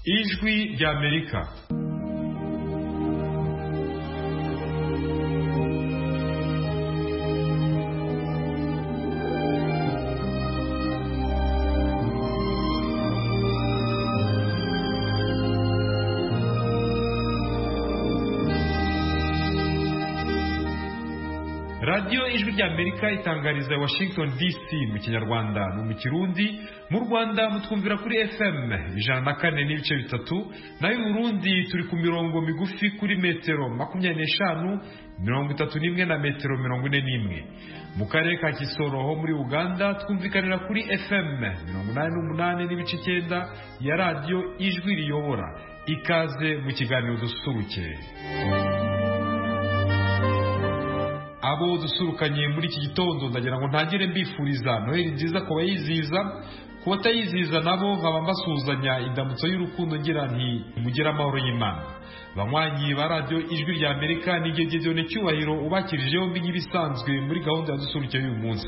Ijwi ry'Amerika. Radio Ijwi ry'Amerika itangariza Washington DC mu Kinyarwanda no mu Kirundi. Mu Rwanda mutwumvira kuri FM 104.3, nayo mu Burundi turi ku mirongo migufi kuri metero 25, 31 na metero 41. Mu karere ka Kisoro ho muri Uganda twumvikanira kuri FM 88.9 ya Radio Ijwi riyobora. Ikaze mu kiganiro dusuruke. Abo dusurukanye muri iki gitondo ndagira ngo ntangire mbifuriza Noheli nziza ku bayiziza, ku batayiziza nabo nkaba mbasuzanya indamutso y'urukundo ngira nti mugire amahoro y'Imana. Banywanyi ba Radio Ijwi ry'Amerika nigegeze ne cyubahiro ubakirijeho mbi nk'ibisanzwe muri gahunda ya dusuruke y'uyu munsi.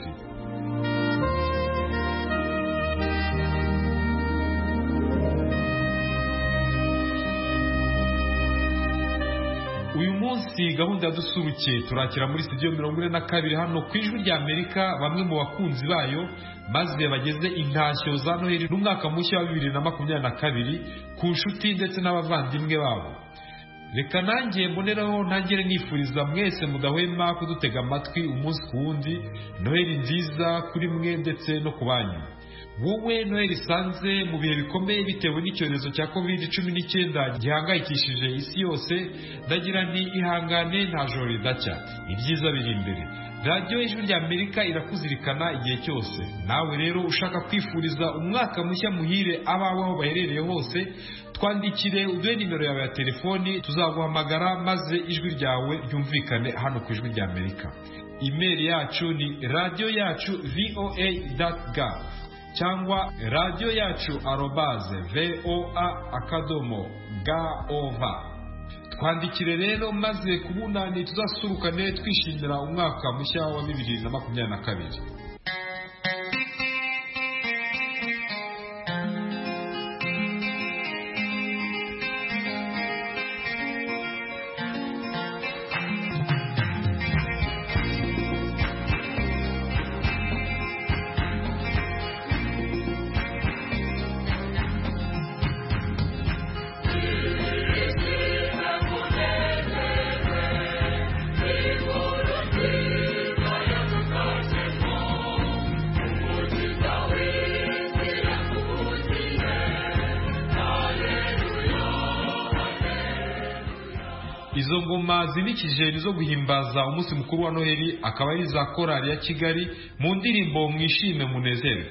Uyu munsi gahunda dusuruke turakira muri studio 42 hano ku Ijwi ry'Amerika bamwe mu bakunzi bayo maze bageze intashyo za Noheli n'umwaka mushya wa 2022 ku nshuti ndetse n'abavandimwe babo. Reka nanjye mboneraho ntangire nifuriza mwese mudahwema kudutega amatwi umunsi ku wundi Noheli nziza kuri mwe ndetse no kubanyu. Wowe Noheli sanze mu bihe bikomeye bitewe n'icyorezo cya COVID-19 gihangayikishije isi yose, ndagira nti ihangane nta joro ridacya, ibyiza biri imbere. Radio Ijwi ry'Amerika irakuzirikana igihe cyose. Nawe rero ushaka kwifuriza umwaka mushya muhire abawe aho baherereye hose, twandikire uduhe nimero yawe ya telefoni, tuzaguhamagara maze ijwi ryawe ryumvikane hano ku Ijwi ry'Amerika. Email yacu ni radioyacu@voa.gov cyangwa radio yacu @voa.gov. Twandikire rero maze kubunani tuzasurukane twishimira umwaka mushya wa 2022. Izo ngoma zinikije nizo guhimbaza umunsi mukuru wa Noheli, akaba ari za korali ya Kigali mu ndirimbo mwishime munezere.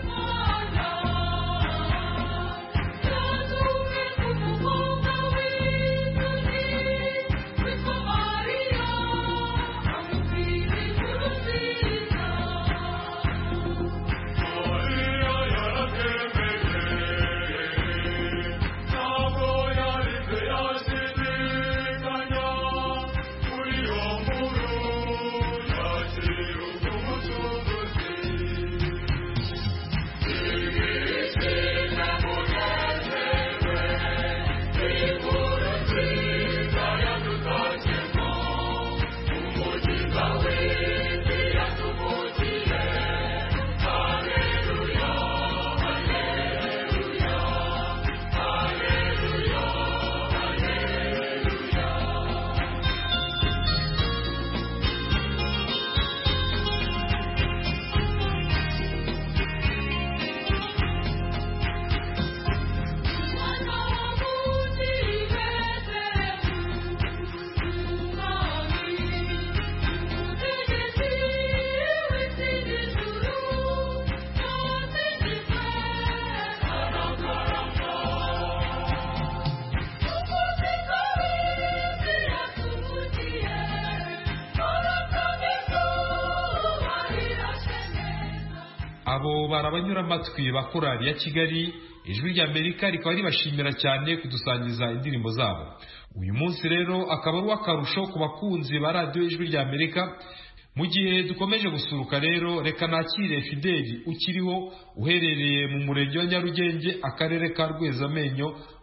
Abo barabanyura amatwi ba korali ya Kigali, Ijwi ry'Amerika rikaba ribashimira cyane kudusangiza indirimbo zabo. Uyu munsi rero akaba ari akarusho ku bakunzi ba Radio Ijwi ry'Amerika. Mu gihe dukomeje gusuruka rero, reka nakire Fideli ukiriho uherereye mu murenge wa Nyarugenge, akarere ka Rwezamenyo,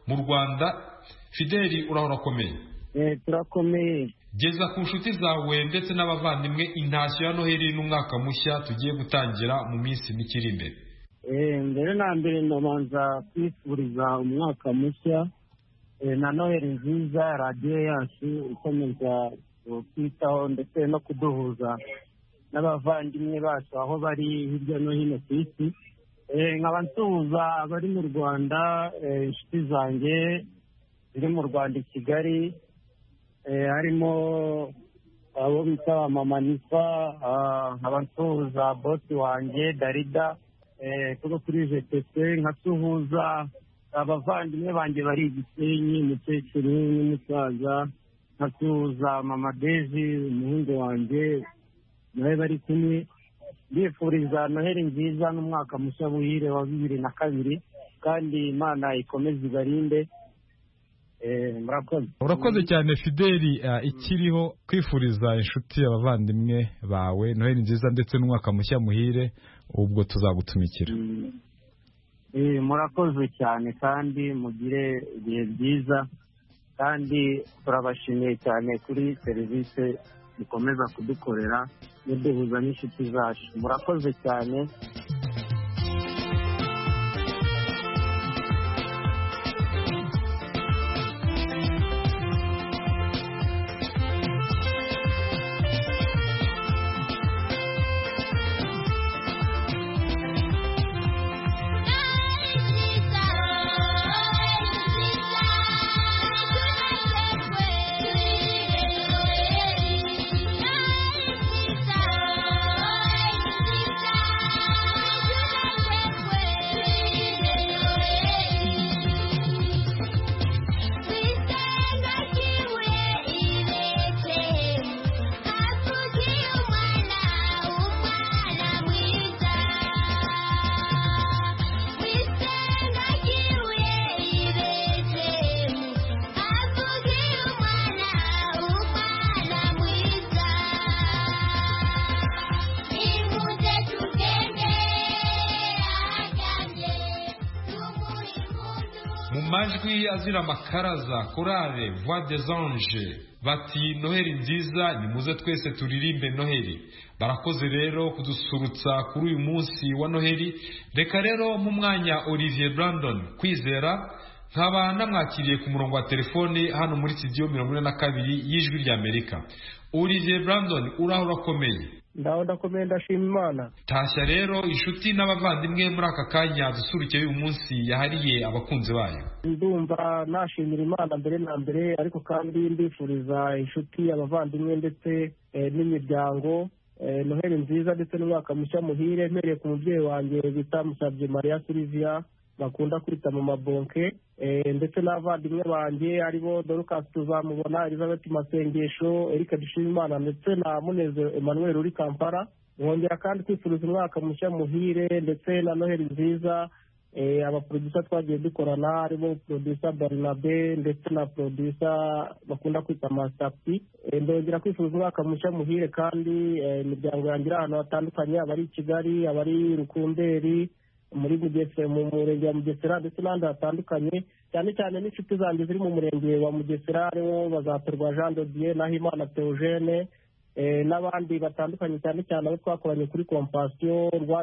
mu Rwanda. Fideli urahora akomeye? Turakomeye. Geza ku nshuti zawe ndetse n'abavandimwe intashyo ya Noheli n'umwaka mushya tugiye gutangira mu minsi mike iri imbere. Mbere na mbere ndabanza kwifuriza umwaka mushya na Noheli nziza, radiyo yacu ikomeza kwitaho ndetse no kuduhuza n'abavandimwe bacu aho bari hirya no hino ku isi. Nkaba nsuhuza abari mu Rwanda, inshuti zanjye ziri mu Rwanda i Kigali, harimo abo bita mama Nifa, nkaba nsuhuza bosi wanjye Darida, kuko kuri JTC, nkasuhuza abavandimwe banjye bari i Gisenyi, umukecuru n'umusaza, nkasuhuza mama Dezi umuhungu wanjye nawe bari kumwe. Ndifuriza Noheli nziza n'umwaka mushya buhire wa 2022, kandi Imana ikomeze ibarinde. Urakoze cyane Fideli. Ikiriho kwifuriza inshuti abavandimwe bawe Noheli nziza ndetse n'umwaka mushya muhire, ubwo tuzagutumikira. Murakoze cyane kandi mugire ibihe byiza, kandi turabashimiye cyane kuri serivisi mukomeza kudukorera muduhuza n'inshuti zacu. Murakoze cyane. Majwi azira makaraza korale Voix des Anges bati Noheli nziza, nimuze twese turirimbe Noheli. Barakoze rero kudusurutsa kuri uyu munsi wa Noheli. Reka rero mu mwanya Olivier Brandon Kwizera nkaba namwakiriye ku murongo wa telefone hano muri studio 42 y'Ijwi ry'Amerika. Olivier Brandon urahora akomeye? Ndakomeye, ndashima Imana. Tashya rero inshuti n'abavandimwe muri aka kanya dusurukiye uyu munsi yahariye abakunzi bayo. Ndumva nashimira Imana mbere na mbere, ariko kandi ndifuriza inshuti abavandimwe ndetse n'imiryango Noheli nziza ndetse n'umwaka mushya muhire, mpereye ku mubyeyi wanjye bita Musabye Maria Sylvia bakunda kwita mu mabonke, ndetse n'abavandimwe banjye aribo Dorcas Tuzamubona, Elizabeth Masengesho, Eric Dushimimana ndetse na Munezero Emmanuel uri Kampala. Nkongera kandi kwifuriza umwaka mushya muhire ndetse na Noheli nziza abaproducer twagiye dukorana, aribo producer Barnabe ndetse na producer bakunda kwita Master P. Ndongera kwifuriza umwaka mushya muhire kandi imiryango yanjye ahantu hatandukanye, abari i Kigali, abari Rukumberi, muri Mugesera, mu murenge wa Mugesera ndetse n'ahandi hatandukanye, cyane cyane n'inshuti zanjye ziri mu murenge wa Mugesera, aribo Bazaterwa Jean de Dieu, Nahimana Theogene, n'abandi batandukanye, cyane cyane abo twakoranye kuri Compassion rwa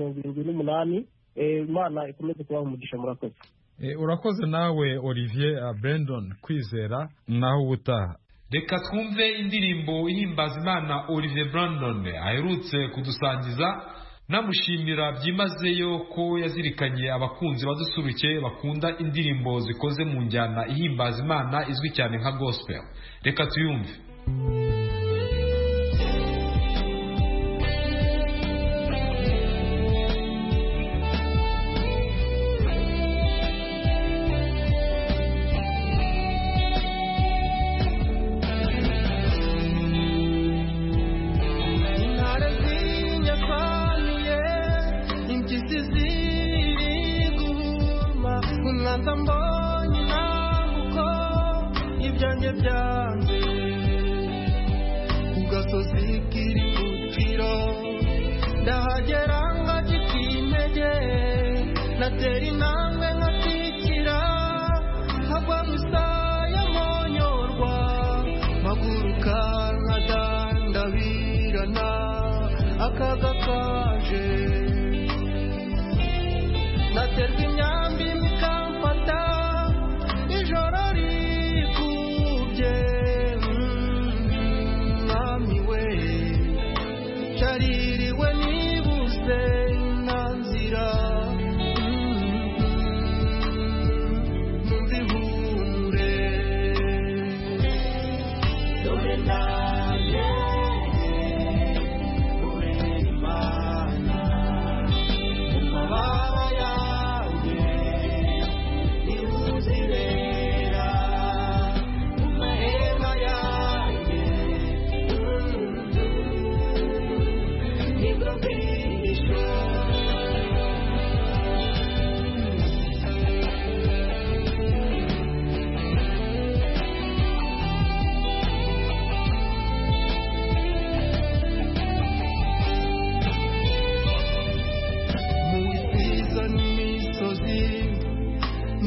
178. Imana ikomeze kubaha umugisha. Murakoze. Urakoze nawe Olivier Brandon Kwizera, naho ubutaha. Reka twumve indirimbo ihimbaza Imana Olivier Brandon aherutse kudusangiza, namushimira byimazeyo ko yazirikanye abakunzi badusuruke bakunda indirimbo zikoze mu njyana ihimbaza Imana izwi cyane nka gospel. Reka tuyumve.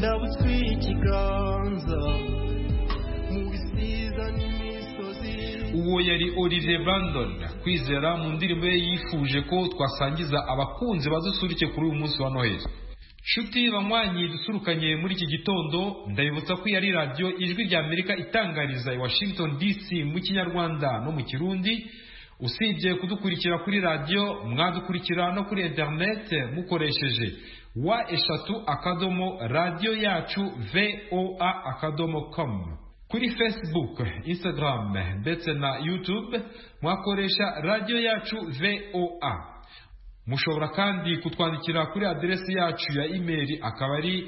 ndabutswe ikiganza mu bisiza n'imisozi. uwo yari Olivier Brandon Kwizera mu ndirimbo ye yifuje ko twasangiza abakunzi badusurike kuri uyu munsi wa Noheli. Shuti banywanyi dusurukanye muri iki gitondo, ndabibutsa ko yari radio Ijwi rya Amerika itangariza i Washington DC mu Kinyarwanda no mu Kirundi. Usibye kudukurikira kuri radio, mwadukurikira no kuri internet mukoresheje wa@radio-yacu.voa.com. Kuri Facebook, Instagram ndetse na YouTube mwakoresha radio yacu VOA. Mushobora kandi kutwandikira kuri adresi yacu ya email akaba ari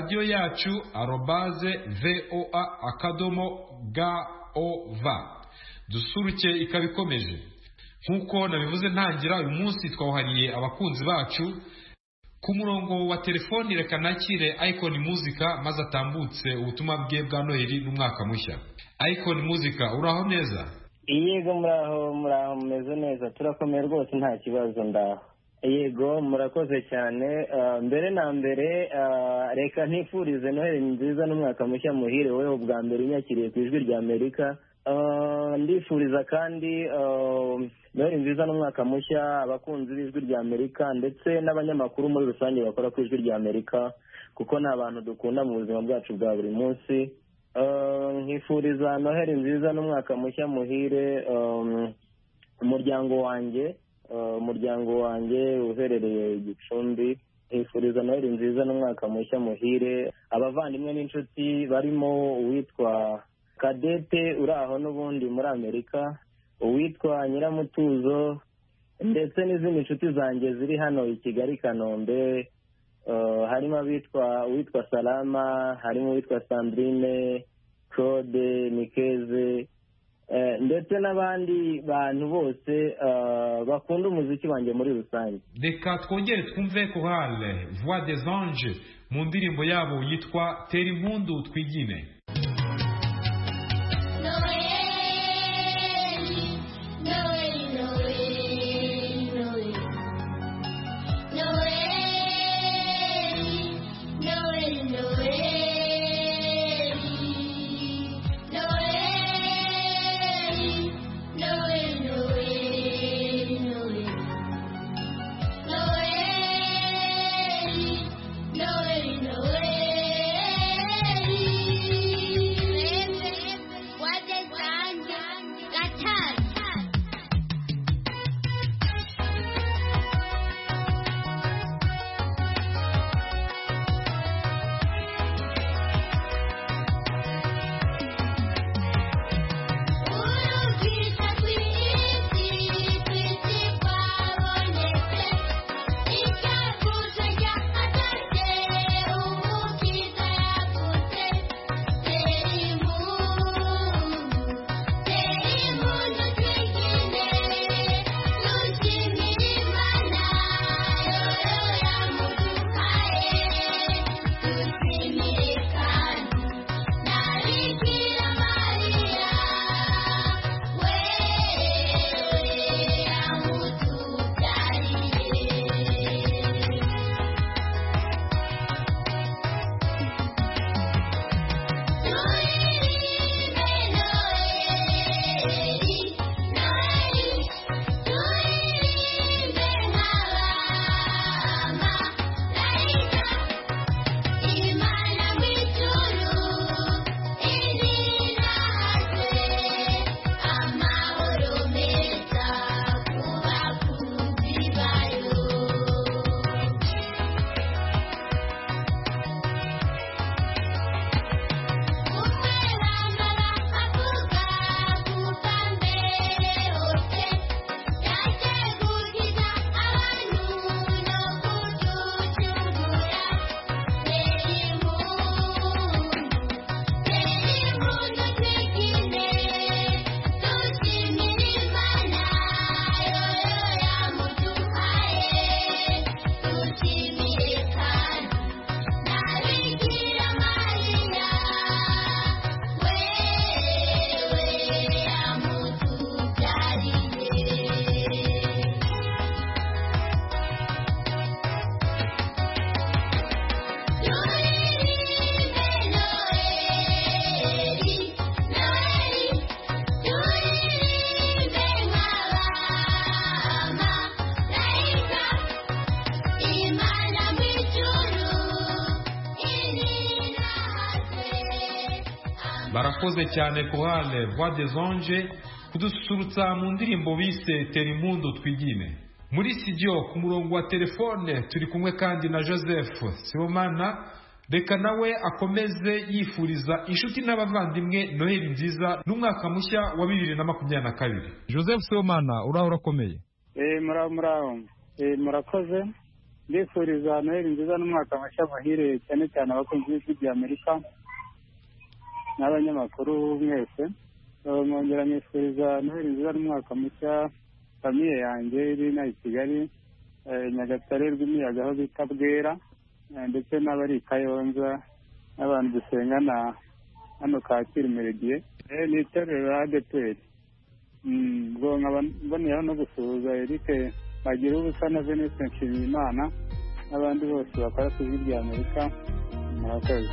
radioyacu@voa.gov. Dusuruke ikabikomeje. Nkuko nabivuze ntangira, uyu munsi twawuhariye abakunzi bacu. Ku murongo wa telefoni reka nakire Icon Muzika maze atambutse ubutumwa bwe bwa Noheli n'umwaka mushya. Icon Muzika, uraho neza? Yego, muraho mumeze neza, turakomeye rwose nta kibazo ndaho. Yego, murakoze cyane. Mbere na mbere reka ntifurize Noheli nziza n'umwaka mushya muhire wowe ubwa mbere unyakiriye ku Ijwi rya Amerika. Ndifuriza kandi Noheli nziza n'umwaka mushya abakunzi b'Ijwi rya Amerika ndetse n'abanyamakuru muri rusange bakora ku Ijwi rya Amerika, kuko ni abantu dukunda mu buzima bwacu bwa buri munsi. Nkifuriza Noheli nziza n'umwaka mushya muhire umuryango wanjye uherereye Gicumbi. Nkifuriza Noheli nziza n'umwaka mushya muhire abavandimwe n'inshuti barimo uwitwa Kadete uri aho n'ubundi muri Amerika, uwitwa Nyiramutuzo ndetse n'izindi nshuti zanjye ziri hano i Kigali Kanombe. Harimo uwitwa Salama, harimo uwitwa Sandrine, Claude, Nikeze ndetse n'abandi bantu bose bakunda umuziki wanjye muri rusange. Reka twongere twumve chorale Voix des Anges mu ndirimbo yabo yitwa Tera impundu twigine. What is that? barakoze cyane Chorale Voix des Anges kudusurutsa mu ndirimbo bise Terimundo twigine. Muri studio ku murongo wa telefone turi kumwe kandi na Joseph Sibomana, reka nawe akomeze yifuriza inshuti n'abavandimwe Noheli nziza n'umwaka mushya wa 2022. Joseph Sibomana, uraho urakomeye? Muraho. Murakoze. Ndifuriza Noheli nziza n'umwaka mushya muhire cyane cyane abakunzi b'ijwi ry'Amerika n'abanyamakuru mwese. Mwongera nifuriza Noheli nziza n'umwaka mushya famiye yanjye iri na Kigali, Nyagatare rw'imiyaga aho bita Bwera, ndetse n'abari Kayonza n'abantu dusengana hano Kacyiru Meridie, n'itorero ADEPR. Ubwo nkaba mboneyeho no gusuhuza Eric bagira ubusa na Veniste Nshimiyimana n'abandi bose bakora ku ijwi ry'Amerika. Murakoze.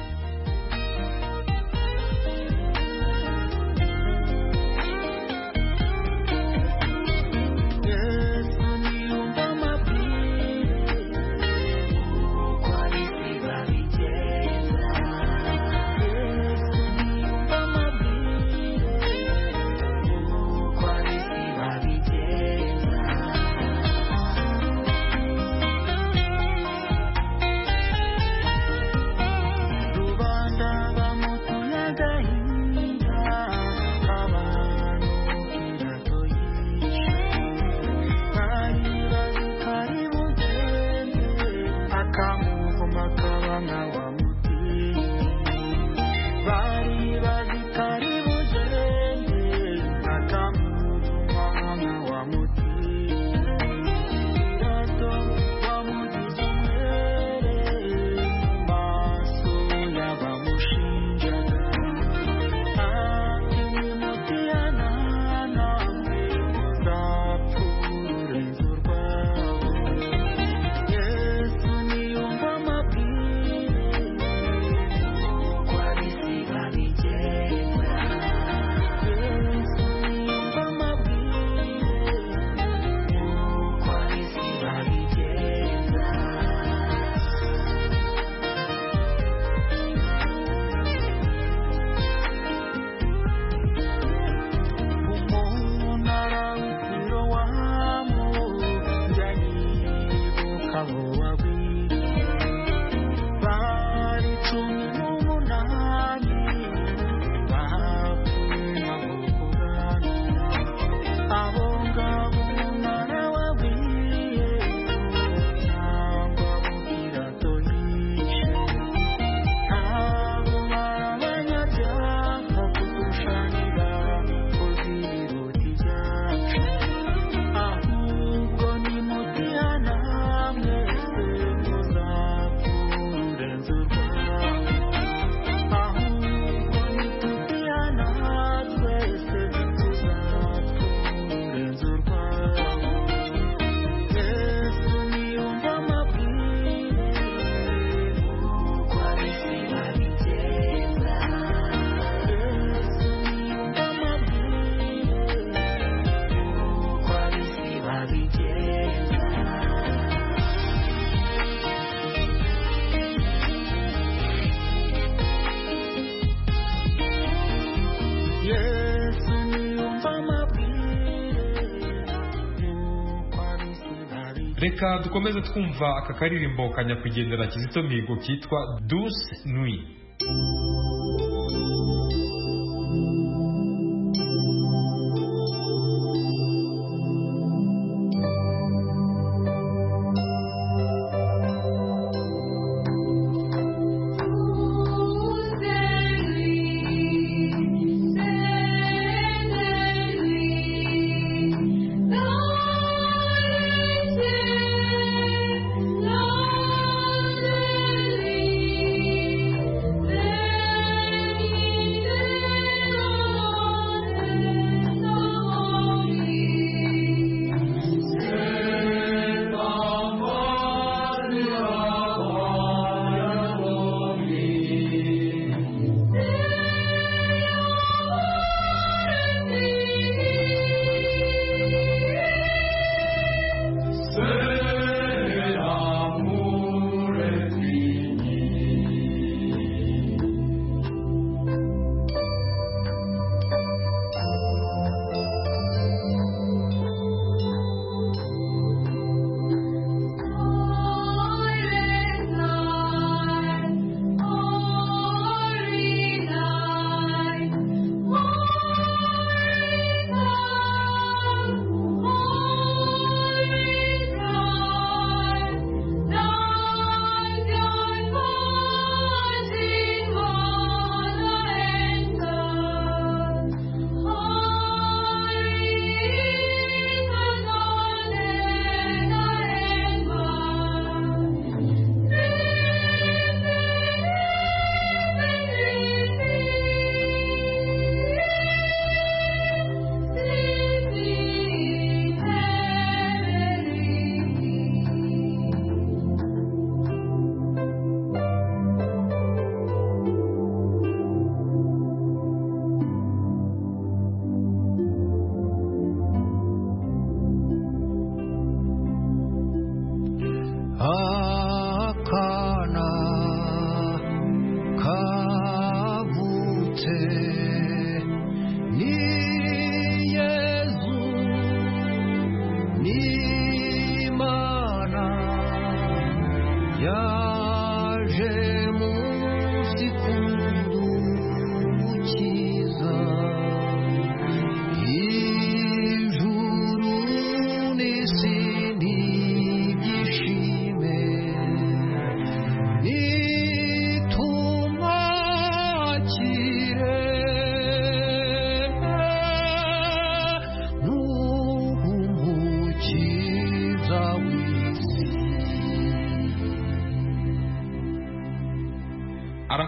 Reka dukomeze twumva aka karirimbo kanyakwigendera Kizito Mihigo kitwa Douce Nuit.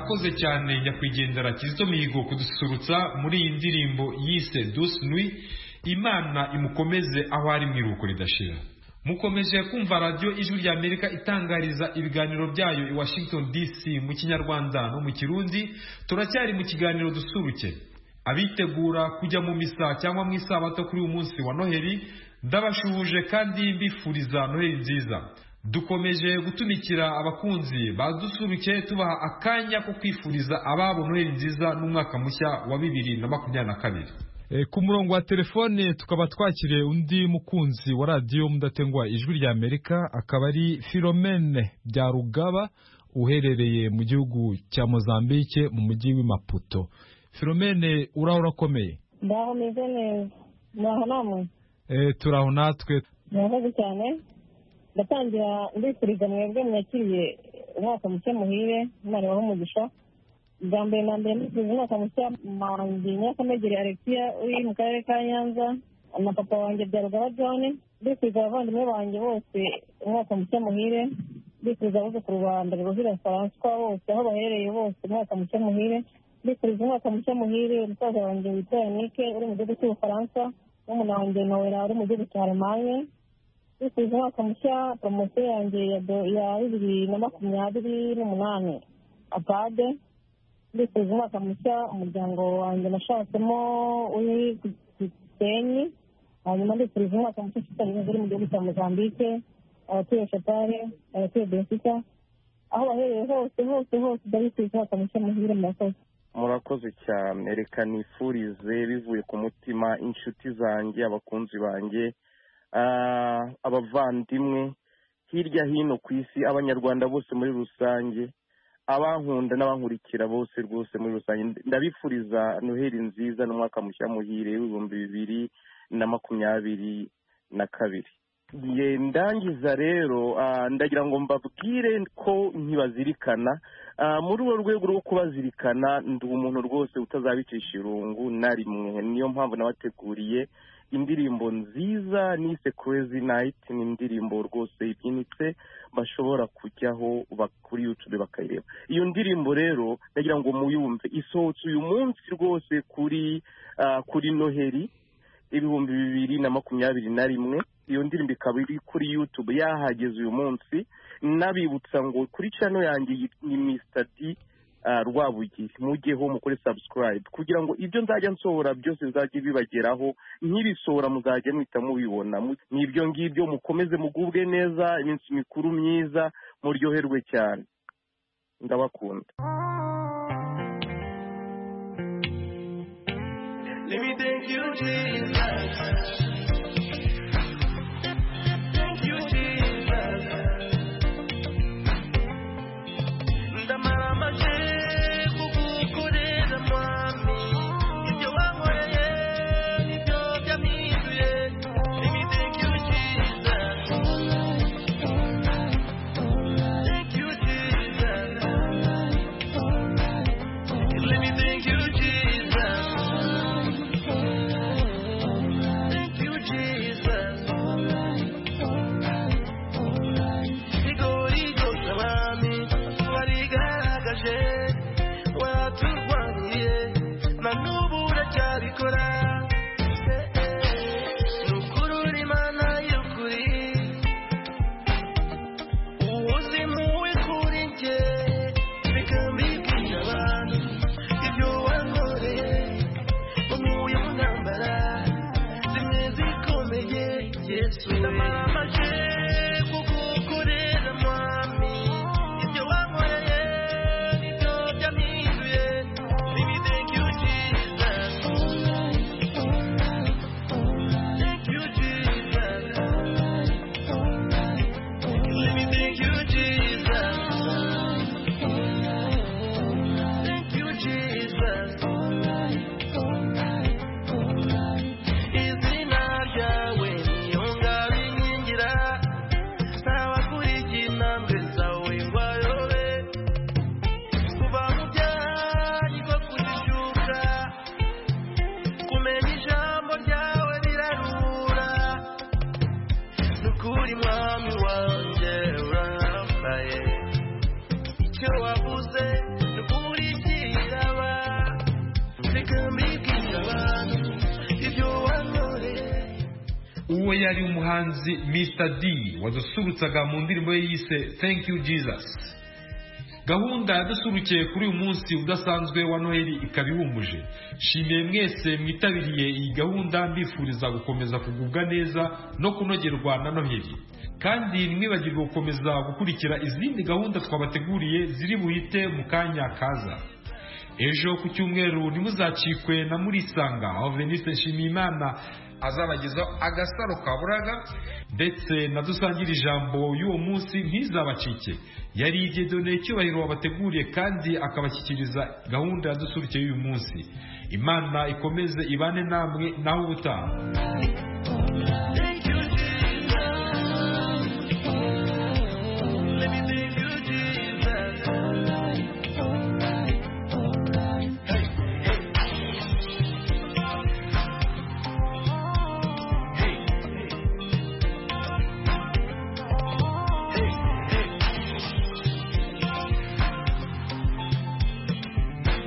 arakoze cyane nyakwigendera Kizito Mihigo kudusurutsa muri iyi ndirimbo yise Douce Nuit. Imana imukomeze aho ari mu iruhuko ridashira. Mukomeje kumva radio Ijwi rya Amerika itangariza ibiganiro byayo i Washington DC mu Kinyarwanda no mu Kirundi. Turacyari mu kiganiro dusuruke. Abitegura kujya mu misa cyangwa mu isabato kuri uyu munsi wa Noheli, ndabashuhuje kandi mbifuriza Noheli nziza. Dukomeje gutumikira abakunzi badusuruke tubaha akanya ko kwifuriza ababo Noheli nziza n'umwaka mushya wa 2022. Ku murongo wa telefone tukaba twakiriye undi mukunzi wa radio mudatengwa Ijwi rya Amerika, akaba ari Philomene Byarugaba uherereye mu gihugu cya Mozambique mu mujyi wa Maputo. Philomene, uraho urakomeye? Ndaho meze neza. Naho namwe? Turaho natwe. Murakoze cyane. Ndatangira ndifuriza mwebwe mwakiriye umwaka mushya muhire, Imana ibahe umugisha. Bwa mbere na mbere ndifuriza umwaka mushya wanjye Nyakamegere Alexia uri mu karere ka Nyanza, na papa wanjye Byarugaba John. Ndifuriza abavandimwe banjye bose umwaka mushya muhire. Ndifuriza abuzukuru banjye Ruhira François bose aho baherereye bose umwaka mushya muhire. Ndifuriza umwaka mushya muhire umusaza wanjye witwa Yannick uri mu gihugu cy'Ubufaransa, n'umuntu wanjye Noella uri mu gihugu cya Allemagne. Ndifuriza umwaka mushya promosiyo yanjye ya 2028 apade. Ndifuriza umwaka mushya umuryango wanjye nashatsemo uri ku Gisenyi. Hanyuma ndifuriza umwaka mushya uri mu gihugu cya Mozambique, abatuye Shatare, abatuye Benfica, aho bahereye hose ndabifuriza umwaka mushya muhire. Murakoze cyane. Reka nifurize bivuye ku mutima inshuti zanjye, abakunzi banjye, abavandimwe hirya hino ku isi, abanyarwanda bose muri rusange, abankunda n'abankurikira bose rwose muri rusange. Ndabifuriza Noheli nziza n'umwaka mushya muhire w'2022. Ndangiza rero ndagira ngo mbabwire ko nkibazirikana muri urwo rwego rwo kubazirikana, ndi umuntu rwose utazabicisha irungu na rimwe. Niyo mpamvu nabateguriye indirimbo nziza nise Crazy Night. Ni indirimbo rwose ibyinitse bashobora kujyaho kuri YouTube bakayireba. Iyo ndirimbo rero ndagira ngo muyumve, isohotse uyu munsi rwose kuri Noheli 2021. Iyo ndirimbo ikaba iri kuri YouTube yahageze uyu munsi. Nabibutsa ngo kuri channel yanjye ni Mr D Rwabugiri, mujyeho mukore subscribe kugira ngo ibyo nzajya nsohora byose bizajye bibageraho. Nk'ibisohora muzajya mwita mubibona. Nibyo ngibyo, mukomeze mugubwe neza, iminsi mikuru myiza, muryoherwe cyane. Ndabakunda. Let me thank you, Jesus. uwo yari umuhanzi Mr D wadusurutsaga mu ndirimbo ye yise Thank You Jesus. Gahunda yadusurukiye kuri uyu munsi udasanzwe wa Noheli ikaba ihumuje. Shimiye mwese mwitabiriye iyi gahunda, mbifuriza gukomeza kugubwa neza no kunogerwa na Noheli. Kandi ntimwibagirwe gukomeza gukurikira izindi gahunda twabateguriye ziri buhite mu kanya kaza. Ejo ku cyumweru ntimuzacikwe na Murisanga aho Veniste Nshimiyimana azabagezaho agasaro kaburaga, ndetse na dusangira ijambo y'uwo munsi ntizabacike. Yari Dieudonné Cyubahiro wabateguriye kandi akabashyikiriza gahunda yadusurukiye y'uyu munsi. Imana ikomeze ibane namwe naho ubutaha.